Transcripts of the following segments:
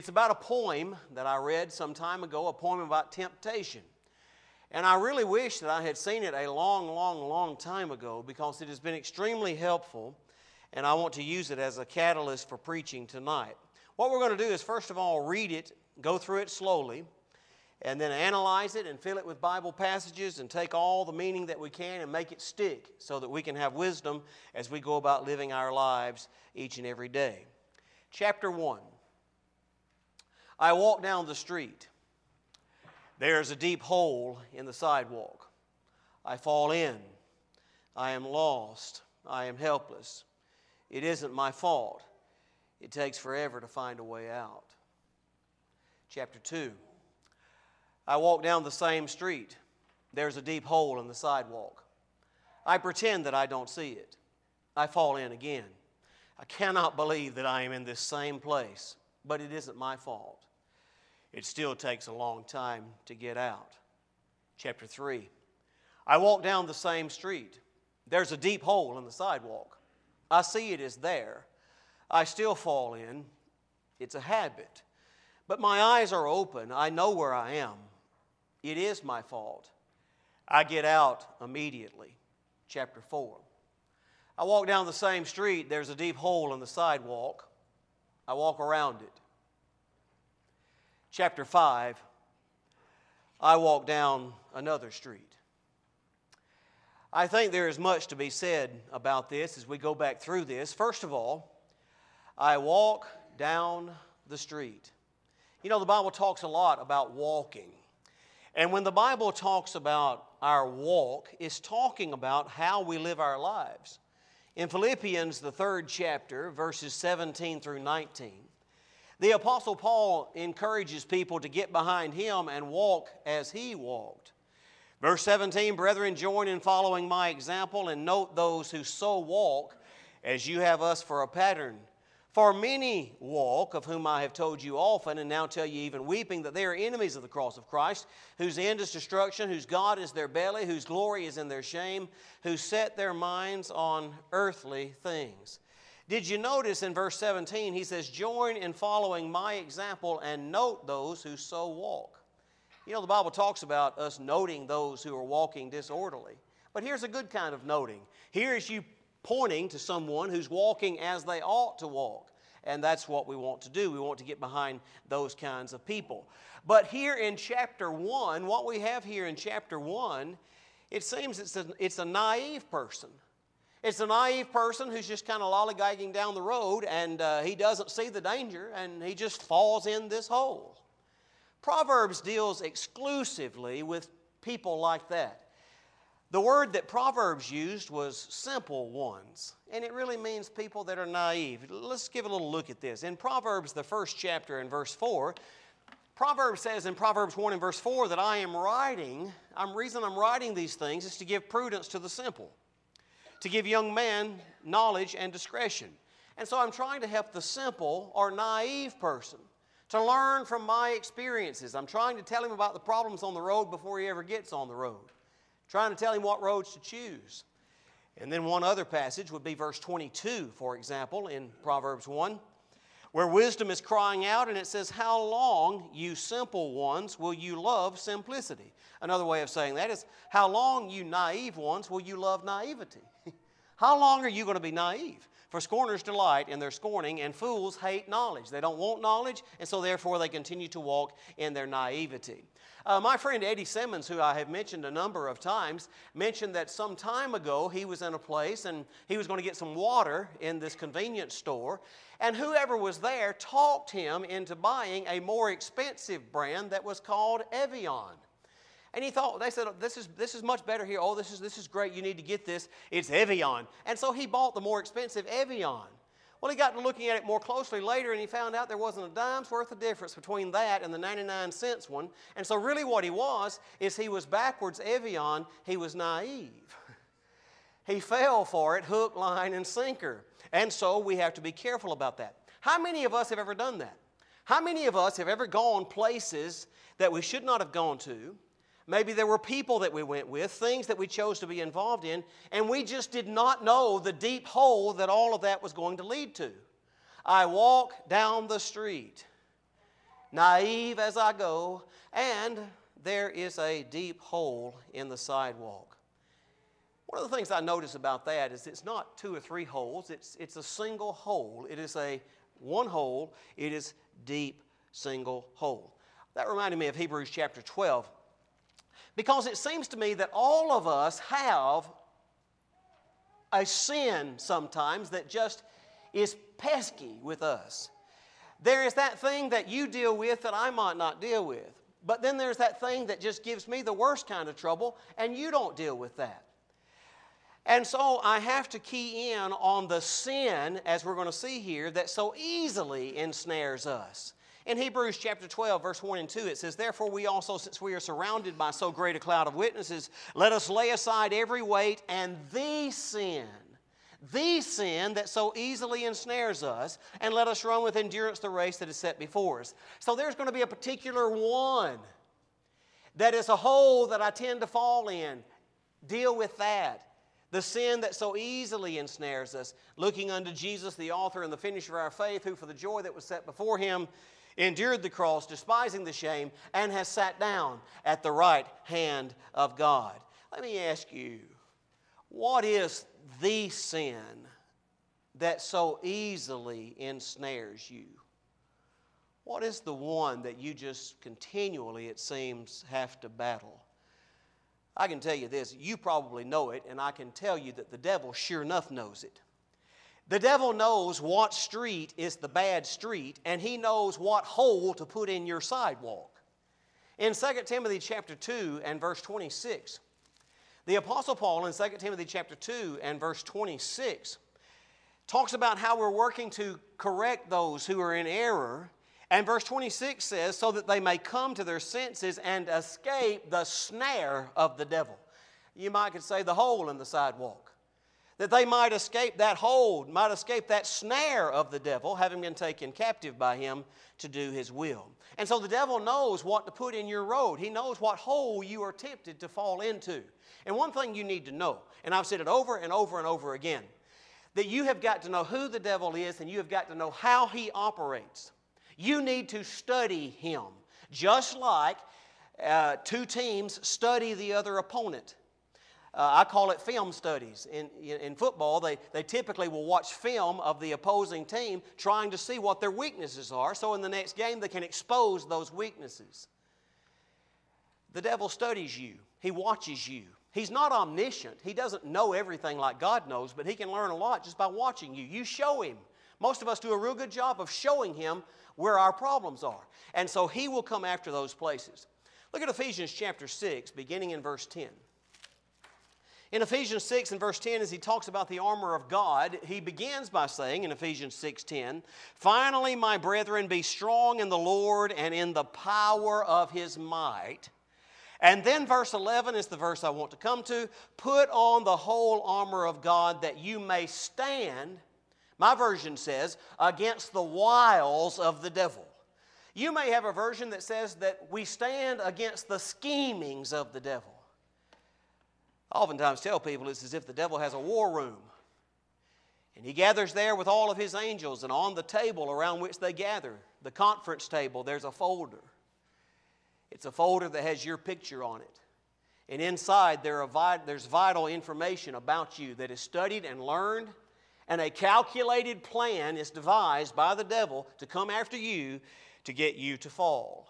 It's about a poem that I read some time ago, a poem about temptation. And I really wish that I had seen it a long time ago because it has been extremely helpful, and I want to use it as a catalyst for preaching tonight. What we're going to do is, first of all, read it, go through it slowly, and then analyze it and fill it with Bible passages and take all the meaning that we can and make it stick so that we can have wisdom as we go about living our lives each and every day. Chapter 1. I walk down the street. There's a deep hole in the sidewalk. I fall in. I am lost. I am helpless. It isn't my fault. It takes forever to find a way out. Chapter 2. I walk down the same street. There's a deep hole in the sidewalk. I pretend that I don't see it. I fall in again. I cannot believe that I am in this same place, but it isn't my fault. It still takes a long time to get out. Chapter 3. I walk down the same street. There's a deep hole in the sidewalk. I see it is there. I still fall in. It's a habit. But my eyes are open. I know where I am. It is my fault. I get out immediately. Chapter 4. I walk down the same street. There's a deep hole in the sidewalk. I walk around it. Chapter 5, I walk down another street. I think there is much to be said about this as we go back through this. First of all, I walk down the street. You know, the Bible talks a lot about walking. And when the Bible talks about our walk, it's talking about how we live our lives. In Philippians, the 3rd chapter, verses 17 through 19, the Apostle Paul encourages people to get behind him and walk as he walked. Verse 17, brethren, join in following my example and note those who so walk as you have us for a pattern. For many walk, of whom I have told you often, and now tell you even weeping, that they are enemies of the cross of Christ, whose end is destruction, whose God is their belly, whose glory is in their shame, who set their minds on earthly things. Did you notice in verse 17, he says, join in following my example and note those who so walk. You know, the Bible talks about us noting those who are walking disorderly. But here's a good kind of noting. Here is you pointing to someone who's walking as they ought to walk. And that's what we want to do. We want to get behind those kinds of people. But here in chapter 1, what we have here in chapter 1, it seems it's a naive person. It's a naive person who's just kind of lollygagging down the road and he doesn't see the danger and he just falls in this hole. Proverbs deals exclusively with people like that. The word that Proverbs used was simple ones, and it really means people that are naive. Let's give a little look at this. In Proverbs, the 1st chapter and verse 4, Proverbs says in Proverbs 1 and verse 4 that reason I'm writing these things is to give prudence to the simple, to give young men knowledge and discretion. And so I'm trying to help the simple or naive person to learn from my experiences. I'm trying to tell him about the problems on the road before he ever gets on the road. Trying to tell him what roads to choose. And then one other passage would be verse 22, for example, in Proverbs 1, where wisdom is crying out, and it says, how long, you simple ones, will you love simplicity? Another way of saying that is, how long, you naive ones, will you love naivety? How long are you going to be naive? For scorners delight in their scorning, and fools hate knowledge. They don't want knowledge, and so therefore they continue to walk in their naivety. My friend Eddie Simmons, who I have mentioned a number of times, mentioned that some time ago he was in a place and he was going to get some water in this convenience store, and whoever was there talked him into buying a more expensive brand that was called Evian. And he thought, they said, this is much better here. Oh, this is great. You need to get this. It's Evian. And so he bought the more expensive Evian. Well, he got to looking at it more closely later, and he found out there wasn't a dime's worth of difference between that and the 99-cent one. And so really what he was backwards Evian. He was naive. He fell for it, hook, line, and sinker. And so we have to be careful about that. How many of us have ever done that? How many of us have ever gone places that we should not have gone to? Maybe there were people that we went with, things that we chose to be involved in, and we just did not know the deep hole that all of that was going to lead to. I walk down the street. naive as I go, and there is a deep hole in the sidewalk. One of the things I notice about that is it's not 2 or 3 holes, it's a single hole. It is one hole, it is deep single hole. That reminded me of Hebrews chapter 12, because it seems to me that all of us have a sin sometimes that just is pesky with us. There is that thing that you deal with that I might not deal with. But then there's that thing that just gives me the worst kind of trouble, and you don't deal with that. And so I have to key in on the sin, as we're going to see here, that so easily ensnares us. In Hebrews chapter 12, verse 1 and 2, it says, "Therefore we also, since we are surrounded by so great a cloud of witnesses, let us lay aside every weight and the sin that so easily ensnares us, and let us run with endurance the race that is set before us." So there's going to be a particular one that is a hole that I tend to fall in. Deal with that. The sin that so easily ensnares us, looking unto Jesus, the author and the finisher of our faith, who for the joy that was set before him endured the cross, despising the shame, and has sat down at the right hand of God. Let me ask you, what is the sin that so easily ensnares you? What is the one that you just continually, it seems, have to battle? I can tell you this, you probably know it, and I can tell you that the devil sure enough knows it. The devil knows what street is the bad street, and he knows what hole to put in your sidewalk. In 2 Timothy chapter 2 and verse 26, the Apostle Paul in 2 Timothy chapter 2 and verse 26 talks about how we're working to correct those who are in error. And verse 26 says, "So that they may come to their senses and escape the snare of the devil." You might could say the hole in the sidewalk. That they might escape that hole, might escape that snare of the devil, having been taken captive by him to do his will. And so the devil knows what to put in your road. He knows what hole you are tempted to fall into. And one thing you need to know, and I've said it over and over and over again, that you have got to know who the devil is, and you have got to know how he operates. You need to study him, just like 2 teams study the other opponent. I call it film studies. In football, they typically will watch film of the opposing team trying to see what their weaknesses are, so in the next game they can expose those weaknesses. The devil studies you. He watches you. He's not omniscient. He doesn't know everything like God knows, but he can learn a lot just by watching you. You show him. Most of us do a real good job of showing him where our problems are. And so he will come after those places. Look at Ephesians chapter 6, beginning in verse 10. In Ephesians 6 and verse 10, as he talks about the armor of God, he begins by saying in Ephesians 6:10, "Finally, my brethren, be strong in the Lord and in the power of his might." And then verse 11 is the verse I want to come to. "Put on the whole armor of God that you may stand," my version says, "against the wiles of the devil." You may have a version that says that we stand against the schemings of the devil. I oftentimes tell people it's as if the devil has a war room. And he gathers there with all of his angels, and on the table around which they gather, the conference table, there's a folder. It's a folder that has your picture on it. And inside there's vital information about you that is studied and learned, and a calculated plan is devised by the devil to come after you to get you to fall.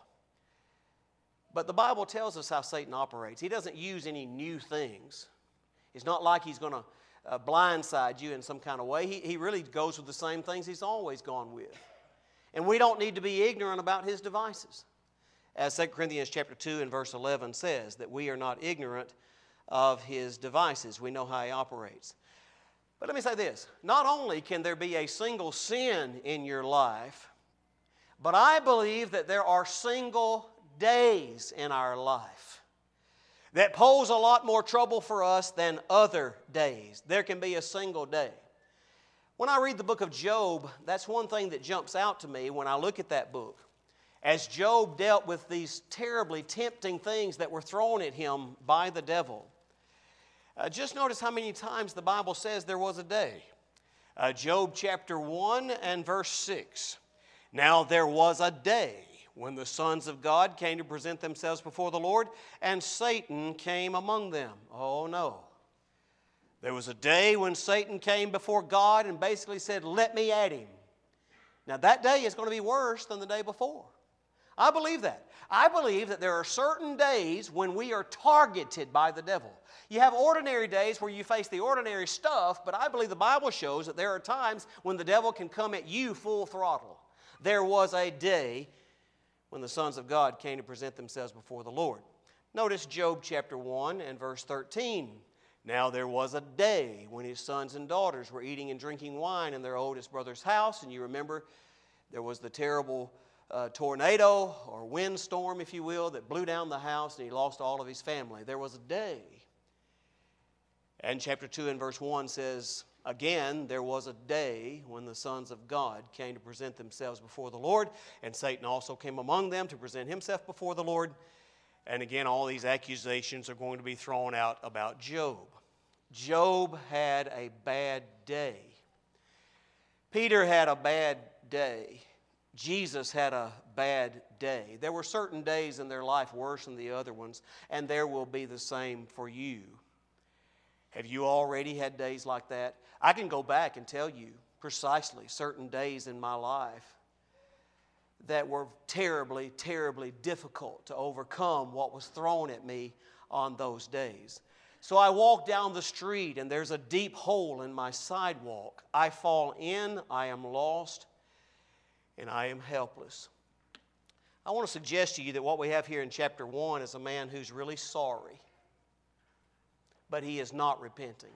But the Bible tells us how Satan operates. He doesn't use any new things. It's not like he's going to blindside you in some kind of way. He really goes with the same things he's always gone with. And we don't need to be ignorant about his devices. As 2 Corinthians chapter 2 and verse 11 says, that we are not ignorant of his devices. We know how he operates. But let me say this. Not only can there be a single sin in your life, but I believe that there are single days in our life that pose a lot more trouble for us than other days. There can be a single day. When I read the book of Job, that's one thing that jumps out to me when I look at that book. As Job dealt with these terribly tempting things that were thrown at him by the devil. Just notice how many times the Bible says there was a day. Job chapter 1 and verse 6. "Now there was a day when the sons of God came to present themselves before the Lord, and Satan came among them. Oh no. There was a day when Satan came before God and basically said, let me at him. Now that day is going to be worse than the day before. I believe that. I believe that there are certain days when we are targeted by the devil. You have ordinary days where you face the ordinary stuff, but I believe the Bible shows that there are times when the devil can come at you full throttle. There was a day when the sons of God came to present themselves before the Lord. Notice Job chapter 1 and verse 13. Now there was a day when his sons and daughters were eating and drinking wine in their oldest brother's house, and you remember there was the terrible tornado or windstorm, if you will, that blew down the house and he lost all of his family. There was a day. And chapter 2 and verse 1 says, again, there was a day when the sons of God came to present themselves before the Lord, and Satan also came among them to present himself before the Lord. And again, all these accusations are going to be thrown out about Job. Job had a bad day. Peter had a bad day. Jesus had a bad day. There were certain days in their life worse than the other ones, and there will be the same for you. Have you already had days like that? I can go back and tell you precisely certain days in my life that were terribly, terribly difficult to overcome what was thrown at me on those days. So I walk down the street and there's a deep hole in my sidewalk. I fall in, I am lost, and I am helpless. I want to suggest to you that what we have here in chapter 1 is a man who's really sorry, but he is not repenting.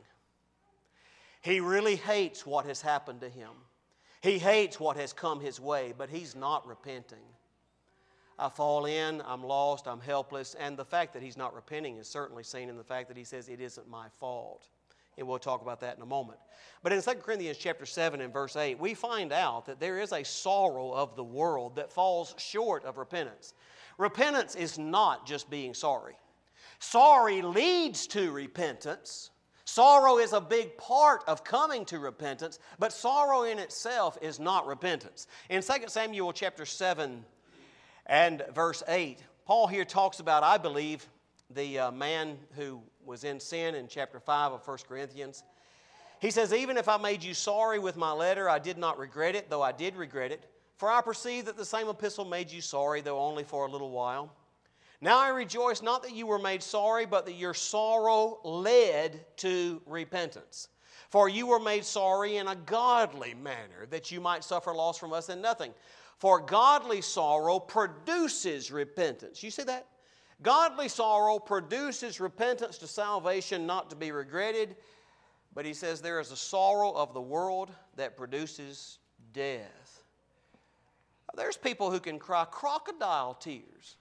He really hates what has happened to him. He hates what has come his way, but he's not repenting. I fall in, I'm lost, I'm helpless, and the fact that he's not repenting is certainly seen in the fact that he says, it isn't my fault. And we'll talk about that in a moment. But in 2 Corinthians chapter 7 and verse 8, we find out that there is a sorrow of the world that falls short of repentance. Repentance is not just being sorry. Sorry leads to repentance. Sorrow is a big part of coming to repentance, but sorrow in itself is not repentance. In 2 Samuel chapter 7 and verse 8, Paul here talks about, I believe, the man who was in sin in chapter 5 of 1 Corinthians. He says, even if I made you sorry with my letter, I did not regret it, though I did regret it. For I perceive that the same epistle made you sorry, though only for a little while. Now I rejoice not that you were made sorry, but that your sorrow led to repentance. For you were made sorry in a godly manner, that you might suffer loss from us in nothing. For godly sorrow produces repentance. You see that? Godly sorrow produces repentance to salvation, not to be regretted. But he says there is a sorrow of the world that produces death. There's people who can cry crocodile tears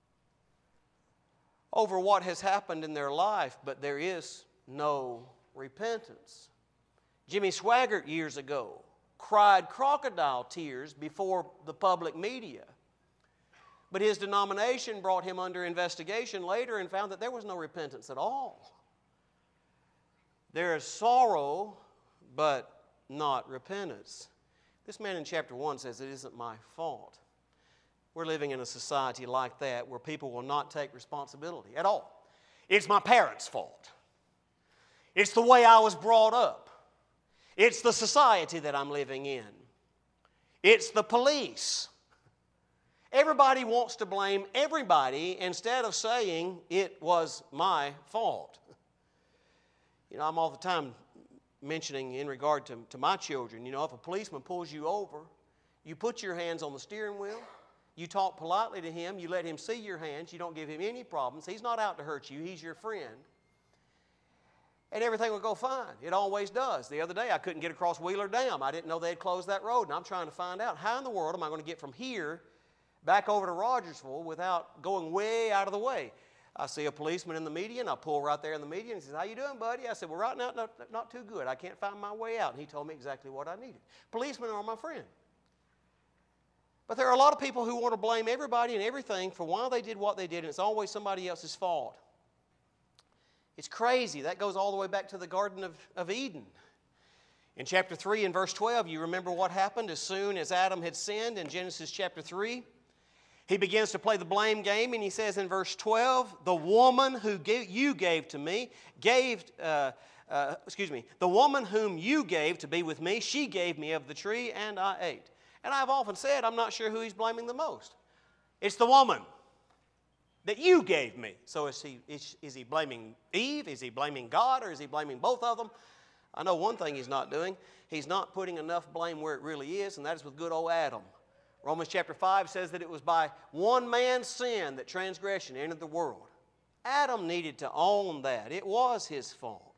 over what has happened in their life, but there is no repentance. Jimmy Swaggart years ago cried crocodile tears before the public media. But his denomination brought him under investigation later and found that there was no repentance at all. There is sorrow, but not repentance. This man in chapter 1 says, it isn't my fault. We're living in a society like that where people will not take responsibility at all. It's my parents' fault. It's the way I was brought up. It's the society that I'm living in. It's the police. Everybody wants to blame everybody instead of saying it was my fault. You know, I'm all the time mentioning in regard to my children, you know, if a policeman pulls you over, you put your hands on the steering wheel, you talk politely to him, you let him see your hands, you don't give him any problems. He's not out to hurt you, he's your friend. And everything will go fine. It always does. The other day I couldn't get across Wheeler Dam. I didn't know they had closed that road, and I'm trying to find out how in the world am I going to get from here back over to Rogersville without going way out of the way. I see a policeman in the median. I pull right there in the median. He says, how you doing, buddy? I said, well, right now, not too good. I can't find my way out. And he told me exactly what I needed. Policemen are my friend. But there are a lot of people who want to blame everybody and everything for why they did what they did, and it's always somebody else's fault. It's crazy. That goes all the way back to the Garden of Eden. In chapter 3 and verse 12, you remember what happened as soon as Adam had sinned in Genesis chapter 3? He begins to play the blame game, and he says in verse 12, the woman who you gave to me, the woman whom you gave to be with me, she gave me of the tree, and I ate. And I've often said, I'm not sure who he's blaming the most. It's the woman that you gave me. So is he blaming Eve? Is he blaming God? Or is he blaming both of them? I know one thing he's not doing. He's not putting enough blame where it really is, and that is with good old Adam. Romans chapter 5 says that it was by one man's sin that transgression entered the world. Adam needed to own that. It was his fault.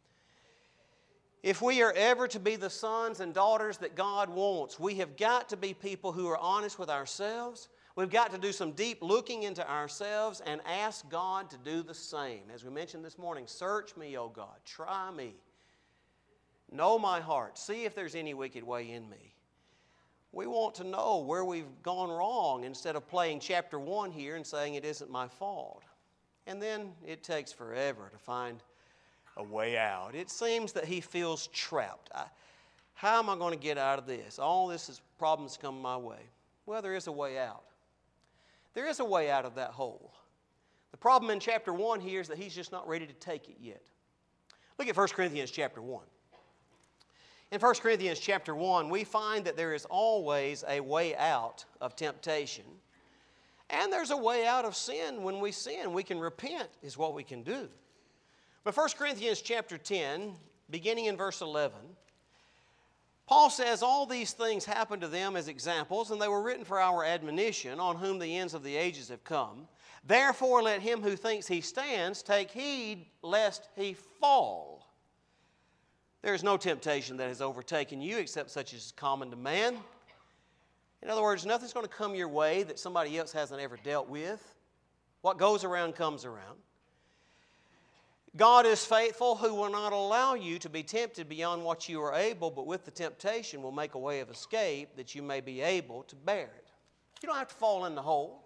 If we are ever to be the sons and daughters that God wants, we have got to be people who are honest with ourselves. We've got to do some deep looking into ourselves and ask God to do the same. As we mentioned this morning, search me, O God, try me. Know my heart. See if there's any wicked way in me. We want to know where we've gone wrong instead of playing chapter 1 here and saying it isn't my fault. And then it takes forever to find a way out. It seems that he feels trapped. How am I going to get out of this? All this is problems come my way. Well, there is a way out. There is a way out of that hole. The problem in chapter 1 here is that he's just not ready to take it yet. Look at 1 Corinthians chapter 1. In 1 Corinthians chapter 1, we find that there is always a way out of temptation. And there's a way out of sin. When we sin, we can repent is what we can do. But 1 Corinthians chapter 10, beginning in verse 11, Paul says all these things happened to them as examples, and they were written for our admonition, on whom the ends of the ages have come. Therefore let him who thinks he stands take heed lest he fall. There is no temptation that has overtaken you except such as is common to man. In other words, nothing's going to come your way that somebody else hasn't ever dealt with. What goes around comes around. God is faithful, who will not allow you to be tempted beyond what you are able, but with the temptation will make a way of escape that you may be able to bear it. You don't have to fall in the hole.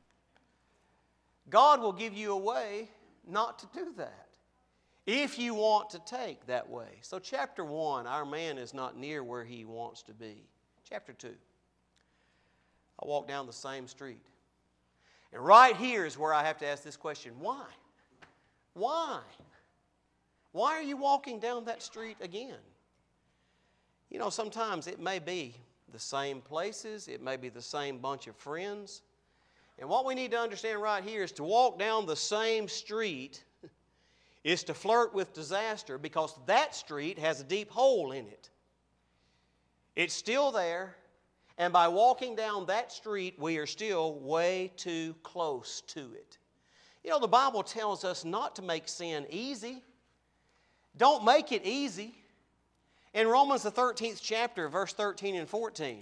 God will give you a way not to do that, if you want to take that way. So chapter 1, our man is not near where he wants to be. Chapter 2, I walk down the same street. And right here is where I have to ask this question, why? Why? Why are you walking down that street again? You know, sometimes it may be the same places, it may be the same bunch of friends. And what we need to understand right here is to walk down the same street is to flirt with disaster, because that street has a deep hole in it. It's still there, and by walking down that street, we are still way too close to it. You know, the Bible tells us not to make sin easy. Don't make it easy. In Romans the 13th chapter, verse 13 and 14,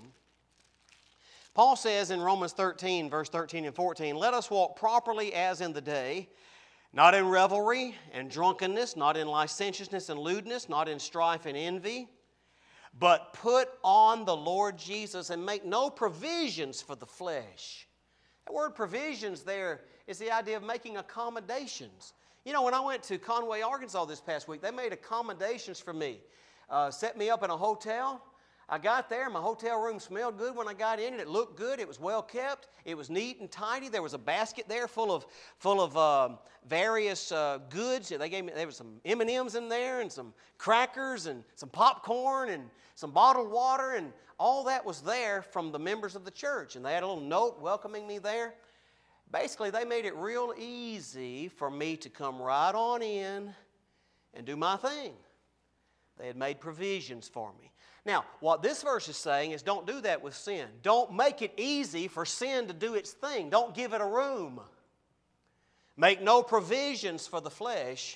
Paul says in Romans 13, verse 13 and 14, let us walk properly as in the day, not in revelry and drunkenness, not in licentiousness and lewdness, not in strife and envy, but put on the Lord Jesus and make no provisions for the flesh. That word provisions there is the idea of making accommodations. You know, when I went to Conway, Arkansas this past week, they made accommodations for me. Set me up in a hotel. I got there, my hotel room smelled good when I got in it. It looked good. It was well kept. It was neat and tidy. There was a basket there full of various goods. They gave me, there was some M&Ms in there and some crackers and some popcorn and some bottled water, and all that was there from the members of the church. And they had a little note welcoming me there. Basically, they made it real easy for me to come right on in and do my thing. They had made provisions for me. Now, what this verse is saying is don't do that with sin. Don't make it easy for sin to do its thing. Don't give it a room. Make no provisions for the flesh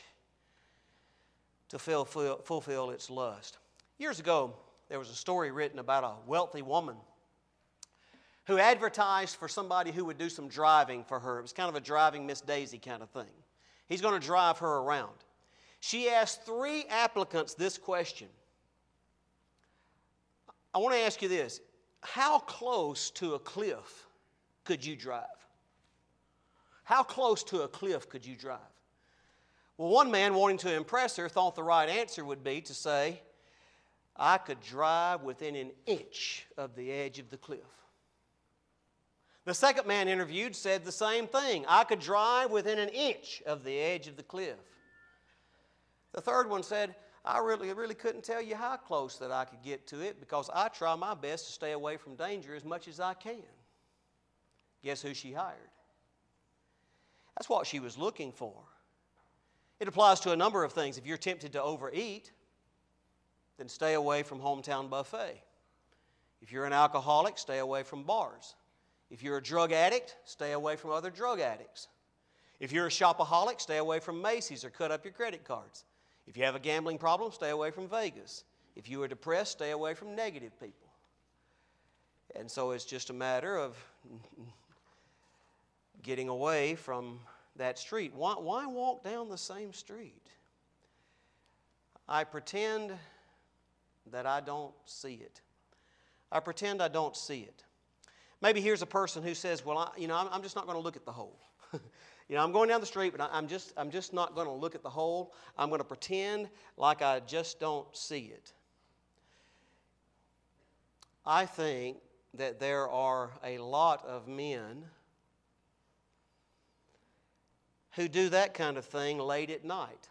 to fulfill its lust. Years ago, there was a story written about a wealthy woman who advertised for somebody who would do some driving for her. It was kind of a driving Miss Daisy kind of thing. He's going to drive her around. She asked 3 applicants this question. I want to ask you this. How close to a cliff could you drive? How close to a cliff could you drive? Well, one man, wanting to impress her, thought the right answer would be to say, I could drive within an inch of the edge of the cliff. The second man interviewed said the same thing. I could drive within an inch of the edge of the cliff. The third one said, I really couldn't tell you how close that I could get to it because I try my best to stay away from danger as much as I can. Guess who she hired? That's what she was looking for. It applies to a number of things. If you're tempted to overeat, then stay away from Hometown Buffet. If you're an alcoholic, stay away from bars. If you're a drug addict, stay away from other drug addicts. If you're a shopaholic, stay away from Macy's or cut up your credit cards. If you have a gambling problem, stay away from Vegas. If you are depressed, stay away from negative people. And so it's just a matter of getting away from that street. Why walk down the same street? I pretend that I don't see it. I pretend I don't see it. Maybe here's a person who says, well, I'm just not going to look at the hole. I'm going down the street, but I'm just not going to look at the hole. I'm going to pretend like I just don't see it. I think that there are a lot of men who do that kind of thing late at night.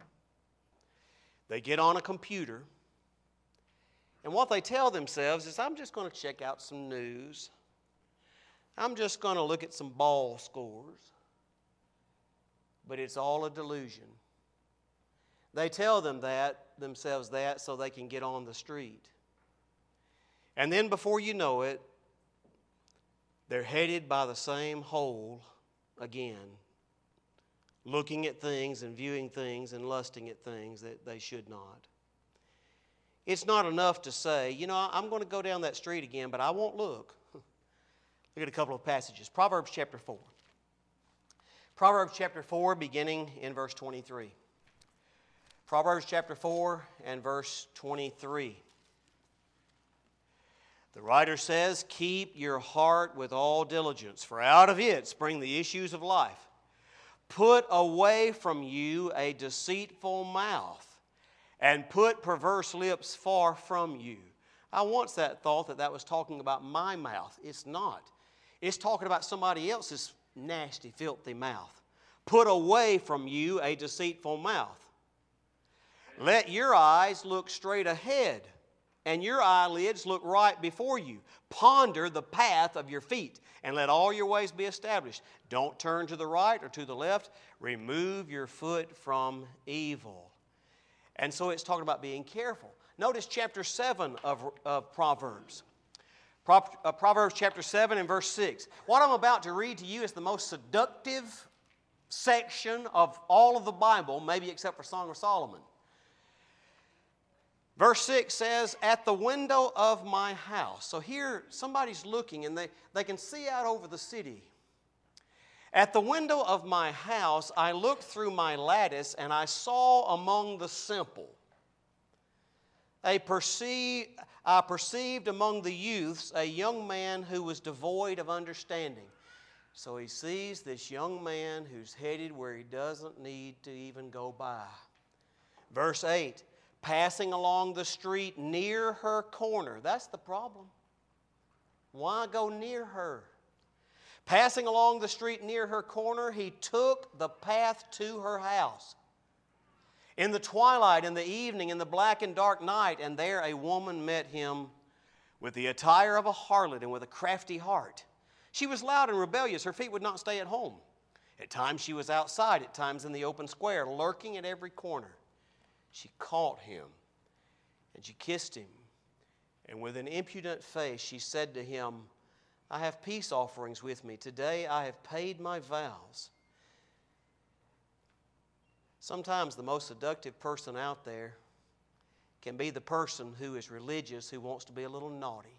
They get on a computer, and what they tell themselves is, I'm just going to check out some news. I'm just going to look at some ball scores. But it's all a delusion. They tell themselves that so they can get on the street. And then before you know it, they're headed by the same hole again, looking at things and viewing things and lusting at things that they should not. It's not enough to say, I'm going to go down that street again, but I won't look. Look at a couple of passages. Proverbs chapter 4. Proverbs chapter 4, beginning in verse 23. Proverbs chapter 4 and verse 23. The writer says, keep your heart with all diligence, for out of it spring the issues of life. Put away from you a deceitful mouth, and put perverse lips far from you. I once thought that was talking about my mouth. It's not. It's talking about somebody else's nasty, filthy mouth. Put away from you a deceitful mouth. Let your eyes look straight ahead, and your eyelids look right before you. Ponder the path of your feet, and let all your ways be established. Don't turn to the right or to the left. Remove your foot from evil. And so it's talking about being careful. Notice chapter 7 of Proverbs. Proverbs chapter 7 and verse 6. What I'm about to read to you is the most seductive section of all of the Bible, maybe except for Song of Solomon. Verse 6 says, at the window of my house. So here somebody's looking and they can see out over the city. At the window of my house I looked through my lattice and I saw among the simple. I perceived among the youths a young man who was devoid of understanding. So he sees this young man who's headed where he doesn't need to even go by. Verse 8, passing along the street near her corner. That's the problem. Why go near her? Passing along the street near her corner, he took the path to her house. In the twilight, in the evening, in the black and dark night, and there a woman met him with the attire of a harlot and with a crafty heart. She was loud and rebellious. Her feet would not stay at home. At times she was outside, at times in the open square, lurking at every corner. She caught him, and she kissed him. And with an impudent face she said to him, I have peace offerings with me. Today I have paid my vows. Sometimes the most seductive person out there can be the person who is religious, who wants to be a little naughty.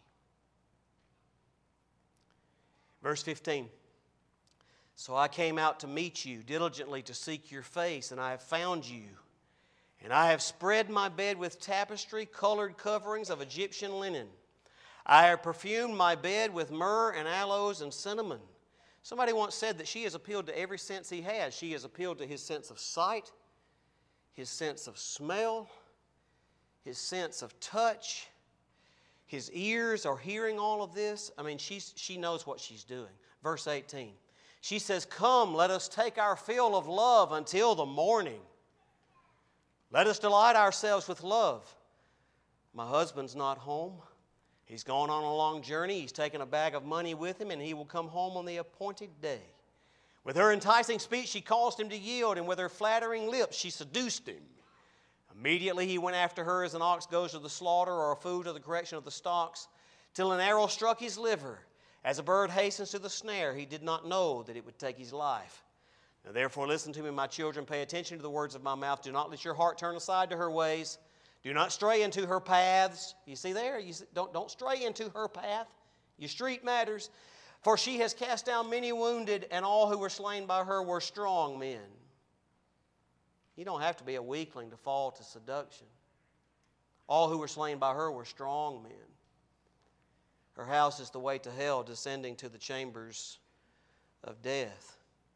Verse 15. So I came out to meet you, diligently to seek your face, and I have found you. And I have spread my bed with tapestry, colored coverings of Egyptian linen. I have perfumed my bed with myrrh and aloes and cinnamon. Somebody once said that she has appealed to every sense he has. She has appealed to his sense of sight, his sense of smell, his sense of touch. His ears are hearing all of this. I mean, she knows what she's doing. Verse 18. She says, "Come, let us take our fill of love until the morning. Let us delight ourselves with love. My husband's not home. He's gone on a long journey. He's taken a bag of money with him, and he will come home on the appointed day." With her enticing speech, she caused him to yield, and with her flattering lips, she seduced him. Immediately he went after her as an ox goes to the slaughter, or a fool to the correction of the stocks, till an arrow struck his liver. As a bird hastens to the snare, he did not know that it would take his life. Now therefore listen to me, my children, pay attention to the words of my mouth. Do not let your heart turn aside to her ways. Do not stray into her paths. You see there? Don't stray into her path. Your street matters. For she has cast down many wounded, and all who were slain by her were strong men. You don't have to be a weakling to fall to seduction. All who were slain by her were strong men. Her house is the way to hell, descending to the chambers of death.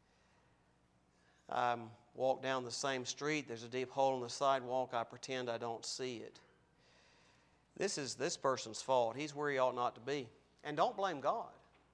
I walk down the same street. There's a deep hole in the sidewalk. I pretend I don't see it. This is this person's fault. He's where he ought not to be. And don't blame God.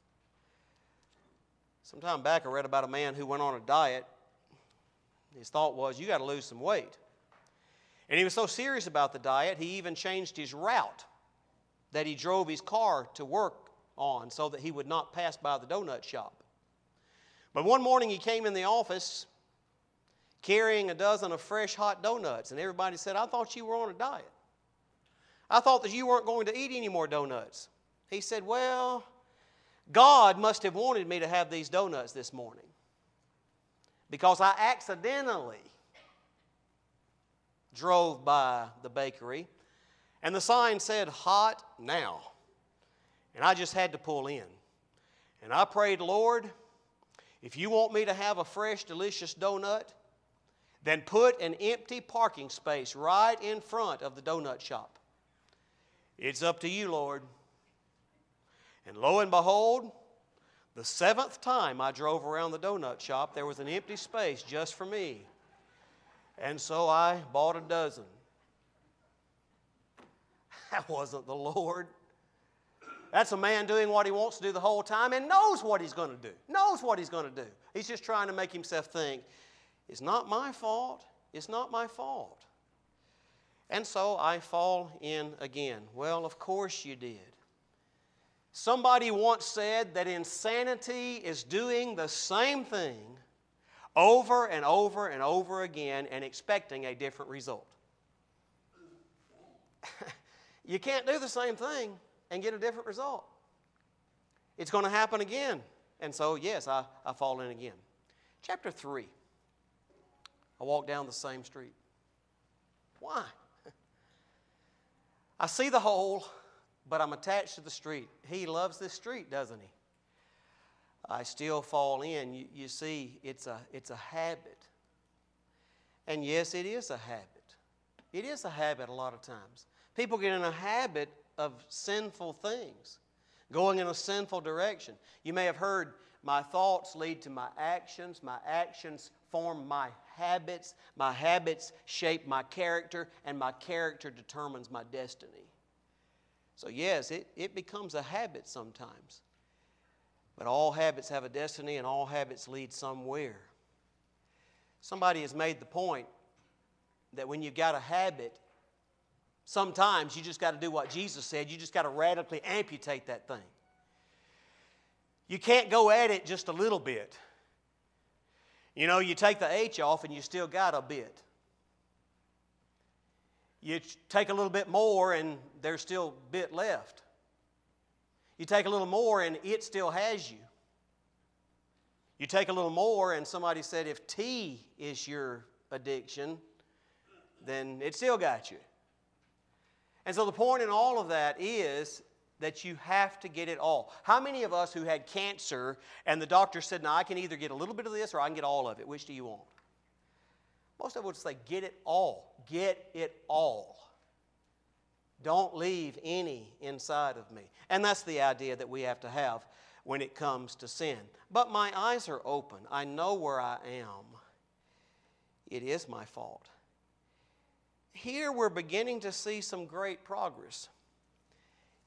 Sometime back I read about a man who went on a diet. His thought was, you got to lose some weight. And he was so serious about the diet, he even changed his route that he drove his car to work on so that he would not pass by the donut shop. But one morning he came in the office carrying a dozen of fresh hot donuts, and everybody said, "I thought you were on a diet. I thought that you weren't going to eat any more donuts." He said, "Well, God must have wanted me to have these donuts this morning, because I accidentally drove by the bakery and the sign said, 'Hot now.' And I just had to pull in. And I prayed, Lord, if you want me to have a fresh, delicious donut, then put an empty parking space right in front of the donut shop. It's up to you, Lord." And lo and behold, the 7th time I drove around the donut shop, there was an empty space just for me. And so I bought a dozen. That wasn't the Lord. That's a man doing what he wants to do the whole time and knows what he's going to do. Knows what he's going to do. He's just trying to make himself think, it's not my fault. It's not my fault. And so I fall in again. Well, of course you did. Somebody once said that insanity is doing the same thing over and over and over again and expecting a different result. You can't do the same thing and get a different result. It's going to happen again. And so, yes, I fall in again. Chapter 3. I walk down the same street. Why? I see the hole, but I'm attached to the street. He loves this street, doesn't he? I still fall in. You see, it's a habit. And yes, it is a habit. It is a habit a lot of times. People get in a habit of sinful things, going in a sinful direction. You may have heard, my thoughts lead to my actions form my habits shape my character, and my character determines my destiny. So yes, it becomes a habit sometimes. But all habits have a destiny, and all habits lead somewhere. Somebody has made the point that when you've got a habit, sometimes you just got to do what Jesus said. You just got to radically amputate that thing. You can't go at it just a little bit. You know, you take the H off and you still got a bit. You take a little bit more and there's still a bit left. You take a little more and it still has you. You take a little more, and somebody said if tea is your addiction, then it still got you. And so the point in all of that is that you have to get it all. How many of us who had cancer and the doctor said, now I can either get a little bit of this or I can get all of it. Which do you want? Most of us would say, get it all. Get it all. Don't leave any inside of me. And that's the idea that we have to have when it comes to sin. But my eyes are open. I know where I am. It is my fault. Here we're beginning to see some great progress.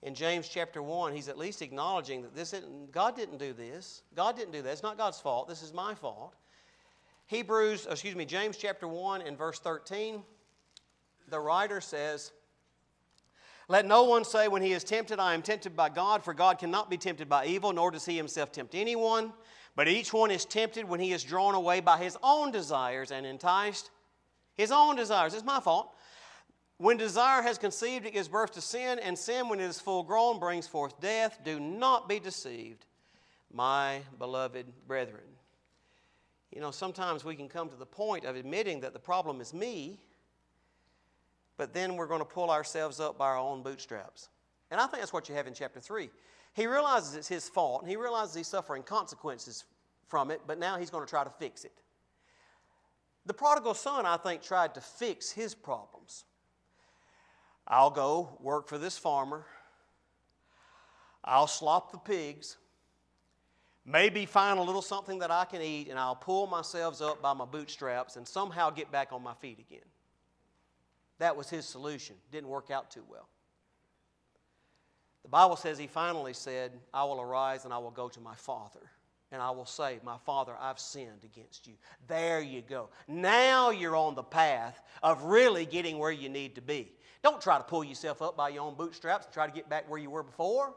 in James chapter 1, he's at least acknowledging that God didn't do this. God didn't do that. It's not God's fault. This is my fault. James chapter 1 and verse 13, the writer says, "Let no one say when he is tempted, I am tempted by God, for God cannot be tempted by evil, nor does he himself tempt anyone. But each one is tempted when he is drawn away by his own desires and enticed." His own desires. It's my fault. "When desire has conceived, it gives birth to sin, and sin, when it is full grown, brings forth death. Do not be deceived, my beloved brethren." You know, sometimes we can come to the point of admitting that the problem is me, but then we're going to pull ourselves up by our own bootstraps. And I think that's what you have in chapter 3. He realizes it's his fault, and he realizes he's suffering consequences from it, but now he's going to try to fix it. The prodigal son, I think, tried to fix his problems. I'll go work for this farmer. I'll slop the pigs. Maybe find a little something that I can eat, and I'll pull myself up by my bootstraps and somehow get back on my feet again. That was his solution. Didn't work out too well. The Bible says he finally said, "I will arise and I will go to my father. And I will say, 'My Father, I've sinned against you.'" There you go. Now you're on the path of really getting where you need to be. Don't try to pull yourself up by your own bootstraps and try to get back where you were before.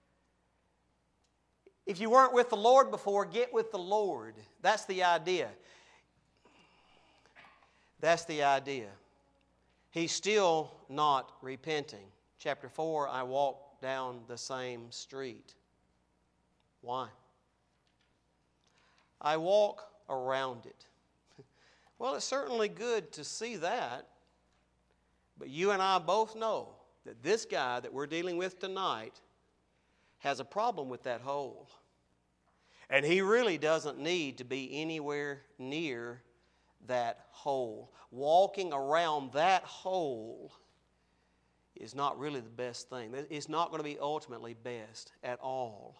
If you weren't with the Lord before, get with the Lord. That's the idea. That's the idea. He's still not repenting. Chapter 4, I walk down the same street. Why? I walk around it. Well, it's certainly good to see that. But you and I both know that this guy that we're dealing with tonight has a problem with that hole. And he really doesn't need to be anywhere near that hole. Walking around that hole is not really the best thing. It's not going to be ultimately best at all.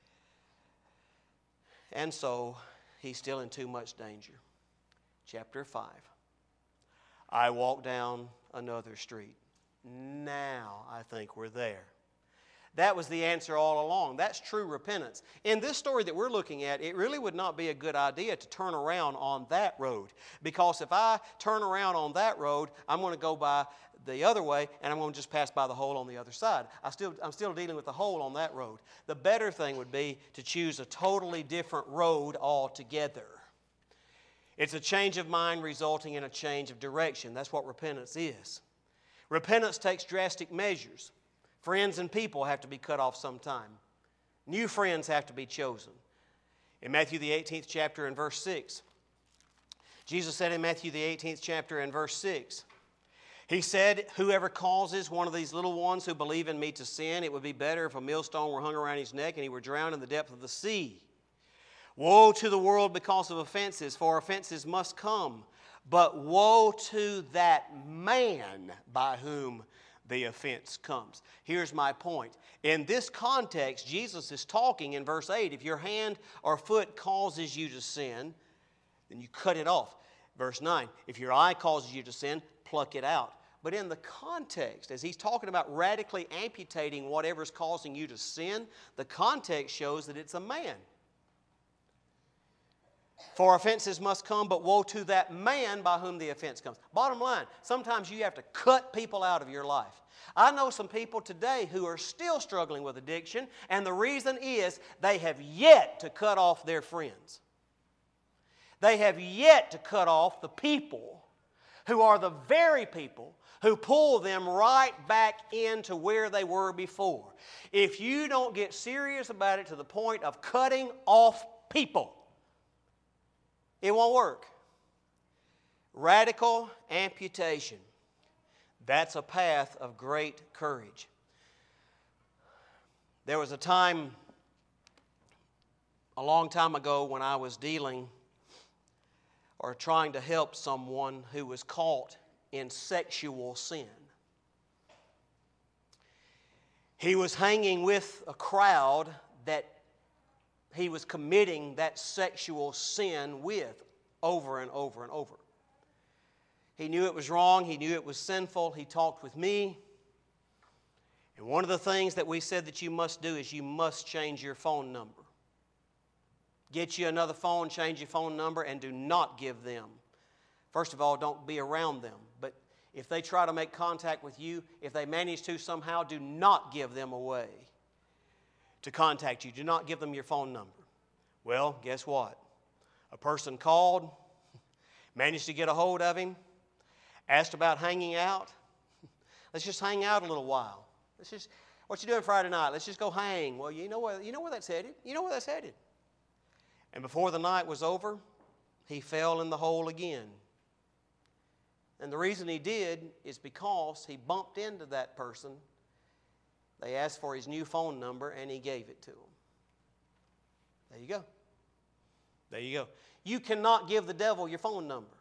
And so he's still in too much danger. Chapter 5. I walk down another street. Now I think we're there. That was the answer all along. That's true repentance. In this story that we're looking at, it really would not be a good idea to turn around on that road. Because if I turn around on that road, I'm going to go by the other way, and I'm going to just pass by the hole on the other side. I'm still dealing with the hole on that road. The better thing would be to choose a totally different road altogether. It's a change of mind resulting in a change of direction. That's what repentance is. Repentance takes drastic measures. Friends and people have to be cut off sometime. New friends have to be chosen. In Matthew the 18th chapter and verse 6, Jesus said in Matthew the 18th chapter and verse 6, He said, "Whoever causes one of these little ones who believe in me to sin, it would be better if a millstone were hung around his neck and he were drowned in the depth of the sea. Woe to the world because of offenses, for offenses must come. But woe to that man by whom the offense comes." Here's my point. In this context, Jesus is talking in verse 8. If your hand or foot causes you to sin, then you cut it off. Verse 9, if your eye causes you to sin, pluck it out. But in the context, as he's talking about radically amputating whatever's causing you to sin, the context shows that it's a man. For offenses must come, but woe to that man by whom the offense comes. Bottom line, sometimes you have to cut people out of your life. I know some people today who are still struggling with addiction, and the reason is they have yet to cut off their friends. They have yet to cut off the people who are the very people who pull them right back into where they were before. If you don't get serious about it to the point of cutting off people, it won't work. Radical amputation. That's a path of great courage. There was a time, a long time ago, when I was dealing or trying to help someone who was caught in sexual sin. He was hanging with a crowd that he was committing that sexual sin with over and over and over. He knew it was wrong. He knew it was sinful. He talked with me. And one of the things that we said that you must do is you must change your phone number. Get you another phone, change your phone number, and do not give them. First of all, don't be around them. But if they try to make contact with you, if they manage to somehow, do not give them a way to contact you. Do not give them your phone number. Well, guess what? A person called, managed to get a hold of him, asked about hanging out. Let's just hang out a little while. What you doing Friday night? Let's just go hang. Well, you know where that's headed. You know where that's headed. And before the night was over, he fell in the hole again. And the reason he did is because he bumped into that person. They asked for his new phone number, and he gave it to them. There you go. There you go. You cannot give the devil your phone number.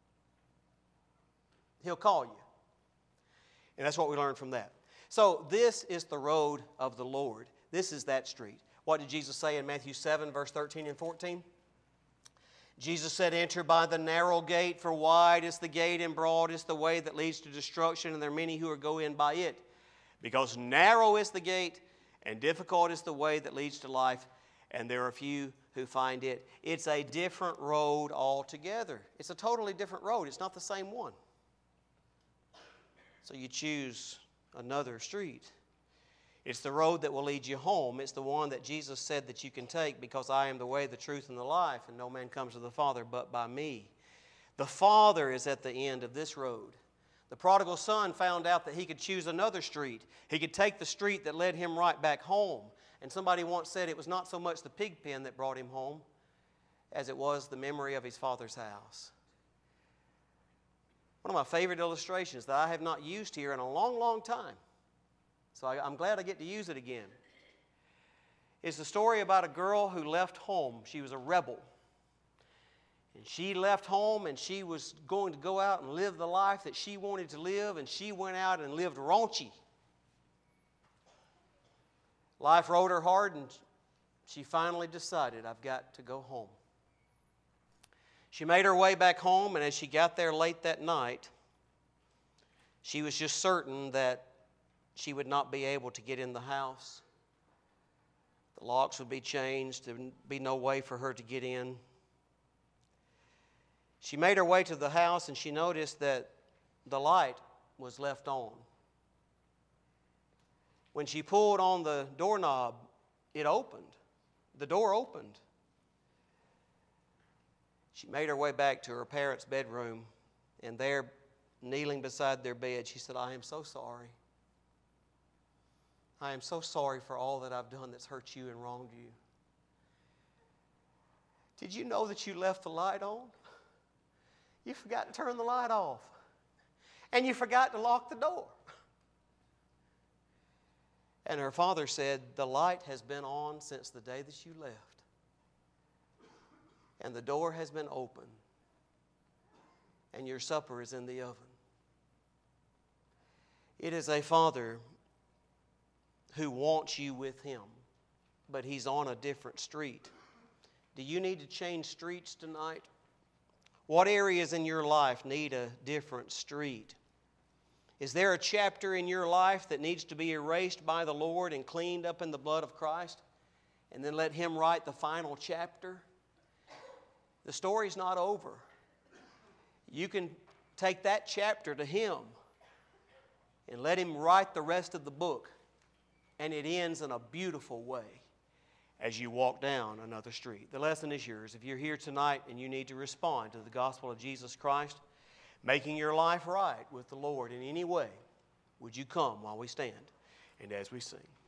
He'll call you. And that's what we learned from that. So this is the road of the Lord. This is that street. What did Jesus say in Matthew 7, verse 13 and 14? Jesus said, "Enter by the narrow gate, for wide is the gate and broad is the way that leads to destruction, and there are many who go in by it. Because narrow is the gate and difficult is the way that leads to life, and there are few who find it." It's a different road altogether. It's a totally different road. It's not the same one. So you choose another street. It's the road that will lead you home. It's the one that Jesus said that you can take, because I am the way, the truth, and the life, and no man comes to the Father but by me. The Father is at the end of this road. The prodigal son found out that he could choose another street. He could take the street that led him right back home. And somebody once said it was not so much the pig pen that brought him home as it was the memory of his father's house. One of my favorite illustrations that I have not used here in a long, long time, so I'm glad I get to use it again, is the story about a girl who left home. She was a rebel. And she left home, and she was going to go out and live the life that she wanted to live, and she went out and lived raunchy. Life rode her hard, and she finally decided, I've got to go home. She made her way back home, and as she got there late that night, she was just certain that she would not be able to get in the house. The locks would be changed. There would be no way for her to get in. She made her way to the house, and she noticed that the light was left on. When she pulled on the doorknob, it opened. The door opened. She made her way back to her parents' bedroom, and there, kneeling beside their bed, she said, I am so sorry. I am so sorry for all that I've done that's hurt you and wronged you. Did you know that you left the light on? You forgot to turn the light off. And you forgot to lock the door. And her father said, the light has been on since the day that you left. And the door has been open. And your supper is in the oven. It is a father who wants you with him, but he's on a different street. Do you need to change streets tonight? What areas in your life need a different street? Is there a chapter in your life that needs to be erased by the Lord and cleaned up in the blood of Christ? And then let him write the final chapter? The story's not over. You can take that chapter to him and let him write the rest of the book. And it ends in a beautiful way as you walk down another street. The lesson is yours. If you're here tonight and you need to respond to the gospel of Jesus Christ, making your life right with the Lord in any way, would you come while we stand and as we sing?